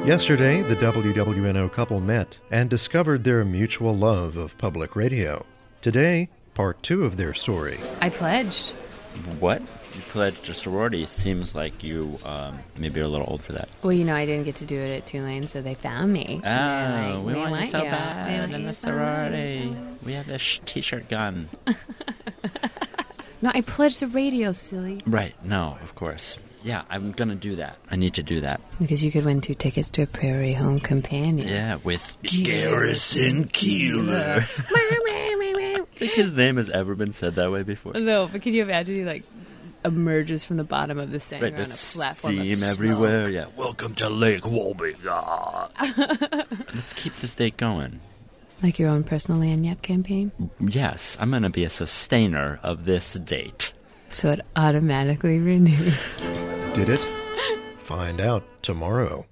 Yesterday, the WWNO couple met and discovered their mutual love of public radio. Today, part 2 of their story. I pledged. What? You pledged a sorority. Seems like you maybe are a little old for that. Well, I didn't get to do it at Tulane, so they found me. Oh, we want you so bad in the sorority. We have this t-shirt gun. No, I pledged the radio, silly. Right, no, of course. Yeah, I'm going to do that. I need to do that. Because you could win 2 tickets to a Prairie Home Companion. Yeah, with Garrison Keillor. I think his name has ever been said that way before. No, but can you imagine he, emerges from the bottom of the Seine on a platform of smoke. Everywhere, yeah. Welcome to Lake Wobegon. Let's keep this date going. Like your own personal lanyard campaign? Yes, I'm going to be a sustainer of this date. So it automatically renews. Did it? Find out tomorrow.